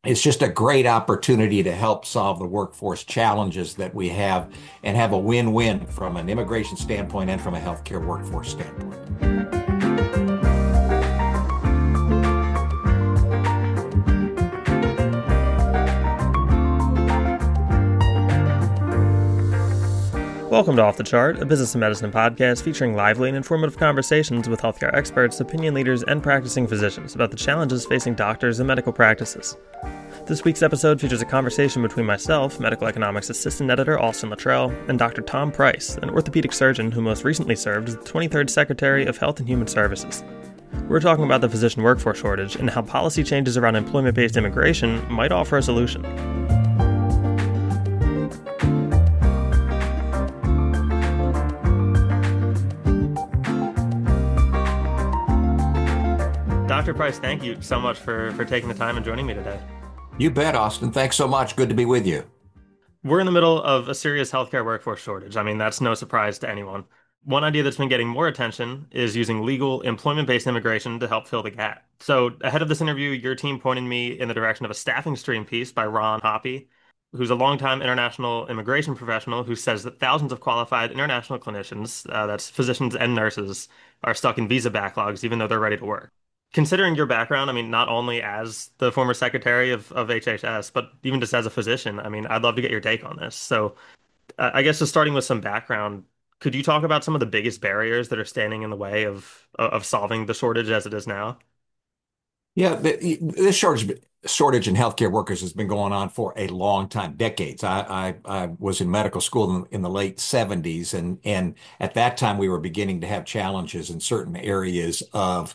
it's just a great opportunity to help solve the workforce challenges that we have and have a win-win from an immigration standpoint and from a healthcare workforce standpoint. Welcome to Off the Chart, a business and medicine podcast featuring lively and informative conversations with healthcare experts, opinion leaders, and practicing physicians about the challenges facing doctors and medical practices. This week's episode features a conversation between myself, medical economics assistant editor Austin Luttrell, and Dr. Tom Price, an orthopedic surgeon who most recently served as the 23rd Secretary of Health and Human Services. We're talking about the physician workforce shortage and how policy changes around employment-based immigration might offer a solution. Dr. Price, thank you so much for taking the time and joining me today. You bet, Austin. Thanks so much. Good to be with you. We're in the middle of a serious healthcare workforce shortage. I mean, that's no surprise to anyone. One idea that's been getting more attention is using legal employment-based immigration to help fill the gap. So ahead of this interview, your team pointed me in the direction of a staffing stream piece by Ron Hoppe, who's a longtime international immigration professional who says that thousands of qualified international clinicians, that's physicians and nurses, are stuck in visa backlogs even though they're ready to work. Considering your background, I mean, not only as the former secretary of HHS, but even just as a physician, I mean, I'd love to get your take on this. So, I guess just starting with some background, could you talk about some of the biggest barriers that are standing in the way of solving the shortage as it is now? Yeah, this shortage in healthcare workers has been going on for a long time, decades. I was in medical school in the late 70s, and at that time we were beginning to have challenges in certain areas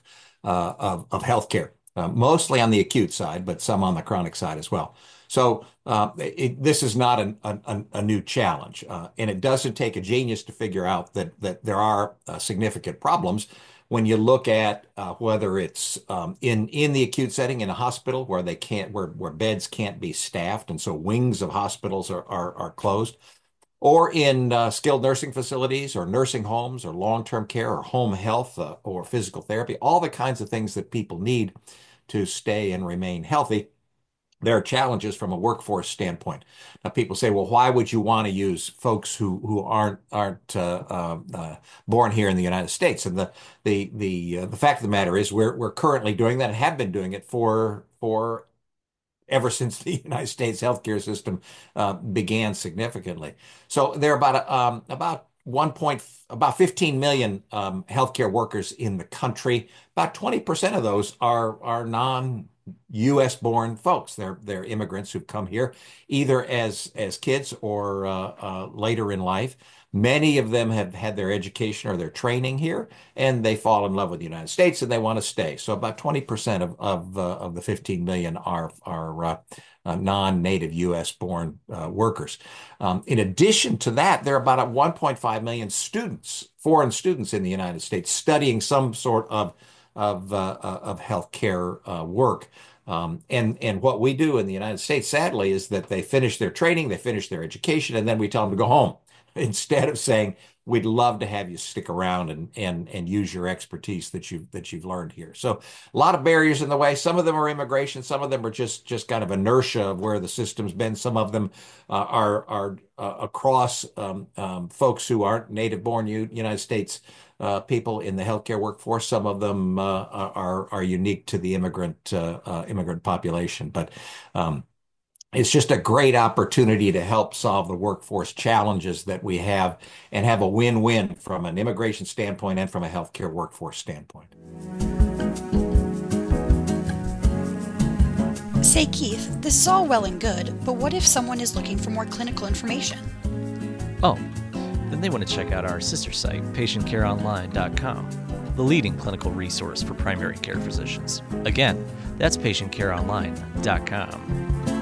of healthcare, mostly on the acute side, but some on the chronic side as well. So this is not a new challenge, and it doesn't take a genius to figure out that there are significant problems when you look at whether it's in the acute setting in a hospital where they can't where beds can't be staffed, and so wings of hospitals are closed, or in skilled nursing facilities or nursing homes or long-term care or home health or physical therapy, all the kinds of things that people need to stay and remain healthy. There are challenges from a workforce standpoint. Now, people say, "Well, why would you want to use folks who aren't born here in the United States?" And the fact of the matter is, we're currently doing that and have been doing it for ever since the United States healthcare system began significantly. So there are about about 15 million healthcare workers in the country. About 20% of those are non-U.S. born folks. They're immigrants who've come here either as kids or later in life. Many of them have had their education or their training here, and they fall in love with the United States and they want to stay. So about 20% of the 15 million are non-native U.S. born workers. In addition to that, there are about 1.5 million students, foreign students in the United States studying some sort of healthcare work. And what we do in the United States, sadly, is that they finish their training, they finish their education, and then we tell them to go home instead of saying, we'd love to have you stick around and use your expertise that you've learned here. So a lot of barriers in the way. Some of them are immigration. Some of them are just kind of inertia of where the system's been. Some of them are across folks who aren't native born United States people in the healthcare workforce. Some of them are unique to the immigrant population. But it's just a great opportunity to help solve the workforce challenges that we have and have a win-win from an immigration standpoint and from a healthcare workforce standpoint. Say, Keith, this is all well and good, but what if someone is looking for more clinical information? Oh, then they want to check out our sister site, patientcareonline.com, the leading clinical resource for primary care physicians. Again, that's patientcareonline.com.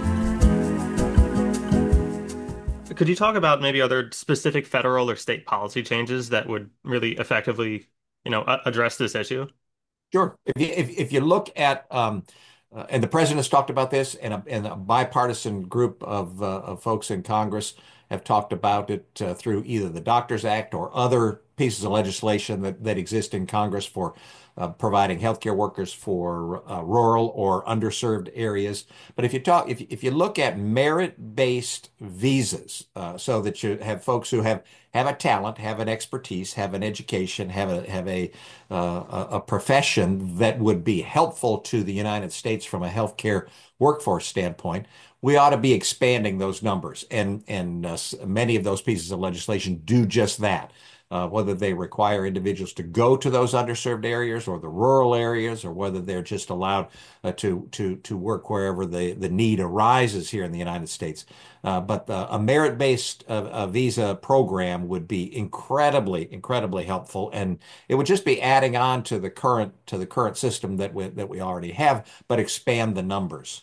Could you talk about maybe other specific federal or state policy changes that would really effectively, address this issue? Sure. If you look at and the president has talked about this, and a bipartisan group of folks in Congress have talked about it through either the Doctors Act or other pieces of legislation that exist in Congress for providing healthcare workers for rural or underserved areas. But if you look at merit-based visas, so that you have folks who have a talent, have an expertise, have an education, have a profession that would be helpful to the United States from a healthcare workforce standpoint, we ought to be expanding those numbers. And many of those pieces of legislation do just that. Whether they require individuals to go to those underserved areas or the rural areas, or whether they're just allowed to work wherever the need arises here in the United States. But a merit-based visa program would be incredibly helpful, and it would just be adding on to the current system that we already have, but expand the numbers.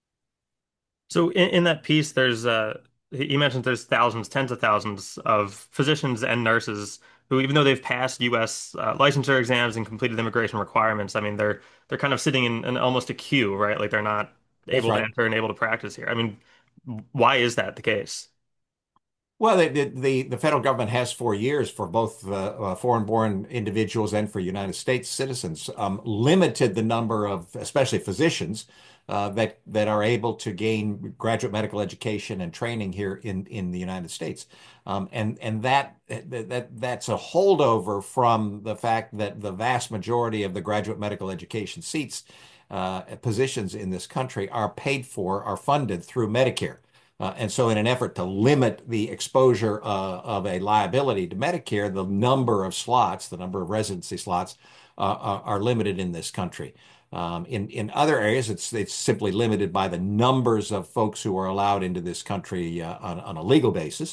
So in that piece, there's you mentioned there's thousands, tens of thousands of physicians and nurses who, even though they've passed U.S. Licensure exams and completed immigration requirements, I mean they're kind of sitting in almost a queue, right? Like they're not That's able to right. enter and able to practice here. I mean, why is that the case? Well, the federal government has for years, for both foreign-born individuals and for United States citizens, limited the number of, especially physicians, that are able to gain graduate medical education and training here in the United States, and that's a holdover from the fact that the vast majority of the graduate medical education seats, positions in this country are funded through Medicare. And so, in an effort to limit the exposure of a liability to Medicare, the number of slots, the number of residency slots, are limited in this country. In other areas, it's simply limited by the numbers of folks who are allowed into this country on a legal basis,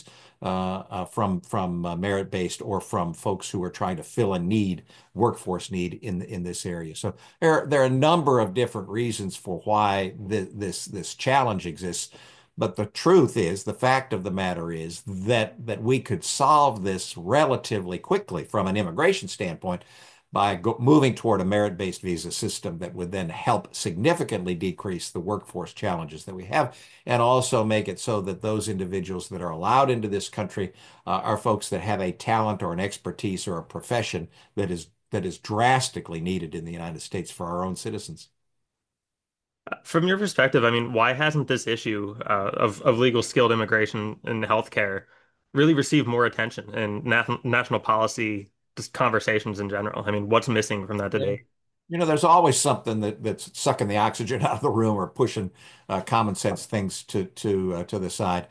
from merit-based, or from folks who are trying to fill a workforce need in this area. So there are a number of different reasons for why this challenge exists. But the truth is, the fact of the matter is that we could solve this relatively quickly from an immigration standpoint by moving toward a merit-based visa system that would then help significantly decrease the workforce challenges that we have, and also make it so that those individuals that are allowed into this country are folks that have a talent or an expertise or a profession that is drastically needed in the United States for our own citizens. From your perspective, I mean, why hasn't this issue of legal skilled immigration in healthcare really received more attention in national policy, just conversations in general? I mean, what's missing from that Yeah. today? There's always something that's sucking the oxygen out of the room, or pushing common sense things to the side.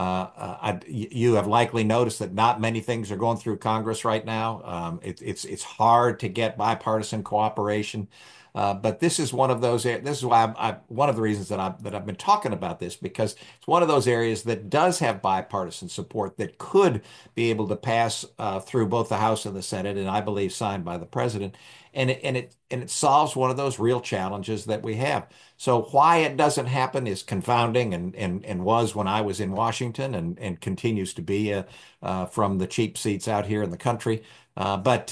You have likely noticed that not many things are going through Congress right now. It's hard to get bipartisan cooperation. But this is one of those. This is why one of the reasons that I've been talking about this, because it's one of those areas that does have bipartisan support, that could be able to pass through both the House and the Senate, and I believe signed by the president. And it solves one of those real challenges that we have. So why it doesn't happen is confounding, and was when I was in Washington, and continues to be, from the cheap seats out here in the country. But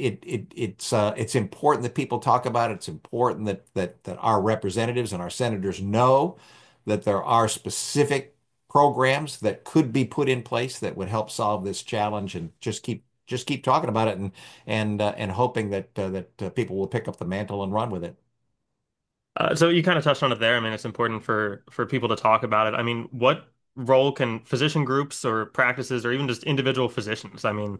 it's important that people talk about it. It's important that our representatives and our senators know that there are specific programs that could be put in place that would help solve this challenge, and just keep talking about it, and hoping that people will pick up the mantle and run with it. So you kind of touched on it there. I mean, it's important for people to talk about it. I mean, what role can physician groups or practices, or even just individual physicians, I mean,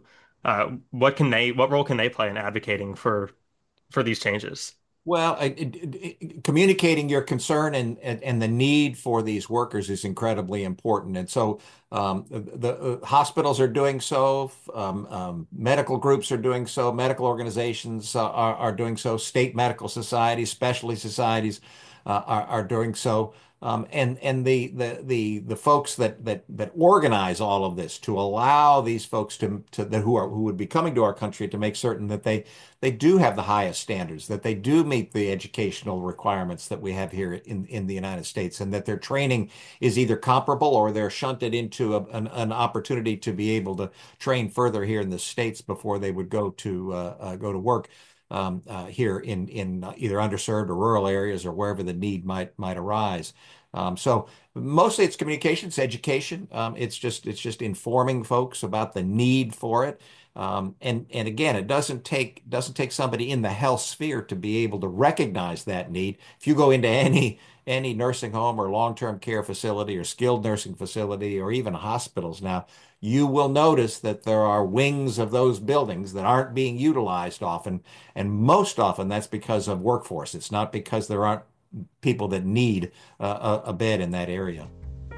what role can they play in advocating for these changes? Well, communicating your concern and the need for these workers is incredibly important. And so, the hospitals are doing so, medical groups are doing so, medical organizations are doing so, state medical societies, specialty societies are doing so. And the folks that organize all of this to allow these folks who would be coming to our country, to make certain that they do have the highest standards, that they do meet the educational requirements that we have here in the United States, and that their training is either comparable, or they're shunted into an opportunity to be able to train further here in the States before they would go to work, here in either underserved or rural areas, or wherever the need might arise. So mostly it's communications, education. It's just informing folks about the need for it. And again, it doesn't take somebody in the health sphere to be able to recognize that need. If you go into any nursing home or long-term care facility or skilled nursing facility or even hospitals now, you will notice that there are wings of those buildings that aren't being utilized often, and most often that's because of workforce. It's not because there aren't people that need a bed in that area.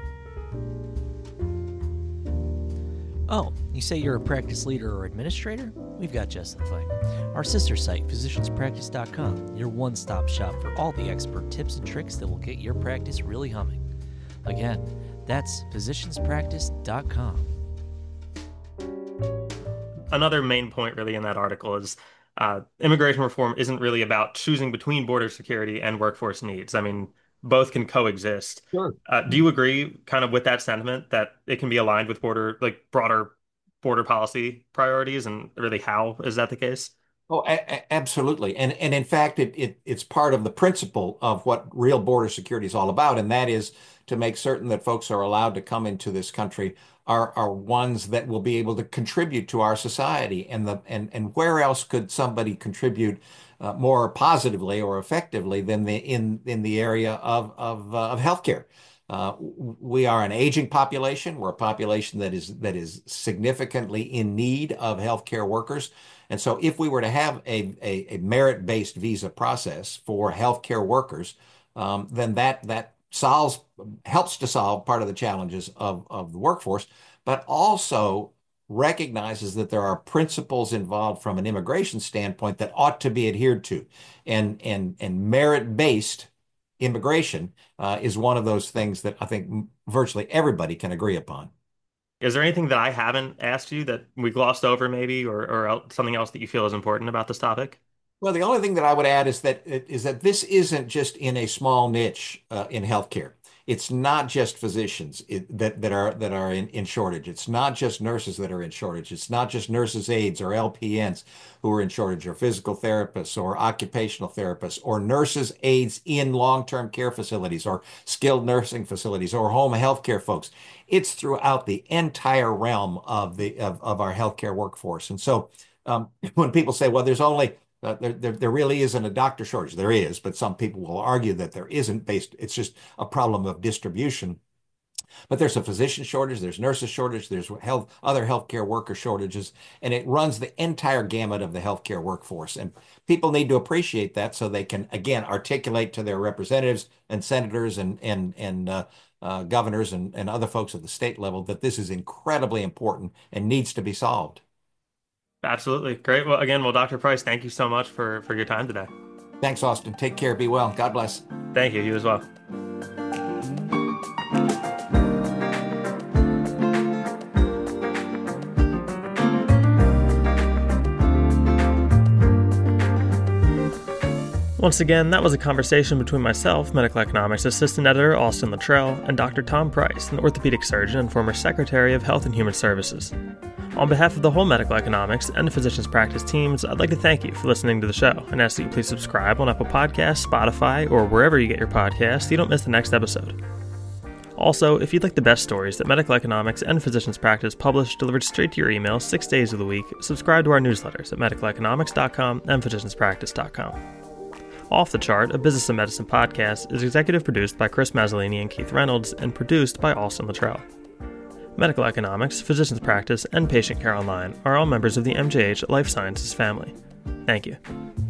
Oh, you say you're a practice leader or administrator? We've got just the thing. Our sister site, physicianspractice.com, your one-stop shop for all the expert tips and tricks that will get your practice really humming. Again, that's physicianspractice.com. Another main point really in that article is immigration reform isn't really about choosing between border security and workforce needs. I mean, both can coexist. Sure. Do you agree kind of with that sentiment that it can be aligned with broader border policy priorities, and really how is that the case? Oh, absolutely. And in fact, it's part of the principle of what real border security is all about, and that is to make certain that folks are allowed to come into this country are ones that will be able to contribute to our society. And where else could somebody contribute more positively or effectively than in the area of healthcare? We are an aging population. We're a population that is significantly in need of healthcare workers. And so if we were to have a merit-based visa process for healthcare workers, then that helps to solve part of the challenges of the workforce, but also recognizes that there are principles involved from an immigration standpoint that ought to be adhered to. And merit-based immigration is one of those things that I think virtually everybody can agree upon. Is there anything that I haven't asked you that we glossed over maybe, or something else that you feel is important about this topic? Well, the only thing that I would add is that this isn't just in a small niche in healthcare. It's not just physicians that are in shortage. It's not just nurses that are in shortage. It's not just nurses aides or LPNs who are in shortage, or physical therapists or occupational therapists or nurses aides in long-term care facilities or skilled nursing facilities or home healthcare folks. It's throughout the entire realm of our healthcare workforce. And so when people say, well, there's only there really isn't a doctor shortage. There is, but some people will argue that there isn't it's just a problem of distribution. But there's a physician shortage, there's nurses shortage, there's other healthcare worker shortages, and it runs the entire gamut of the healthcare workforce. And people need to appreciate that so they can, again, articulate to their representatives and senators and governors and other folks at the state level that this is incredibly important and needs to be solved. Absolutely. Great. Well, Dr. Price, thank you so much for your time today. Thanks, Austin. Take care. Be well. God bless. Thank you. You as well. Once again, that was a conversation between myself, medical economics assistant editor Austin Luttrell, and Dr. Tom Price, an orthopedic surgeon and former Secretary of Health and Human Services. On behalf of the whole medical economics and the physicians practice teams, I'd like to thank you for listening to the show and ask that you please subscribe on Apple Podcasts, Spotify, or wherever you get your podcasts so you don't miss the next episode. Also, if you'd like the best stories that medical economics and physicians practice publish delivered straight to your email 6 days of the week, subscribe to our newsletters at medicaleconomics.com and physicianspractice.com. Off the Chart, a business and medicine podcast, is executive produced by Chris Mazzolini and Keith Reynolds and produced by Austin Luttrell. Medical economics, physicians practice, and patient care online are all members of the MJH Life Sciences family. Thank you.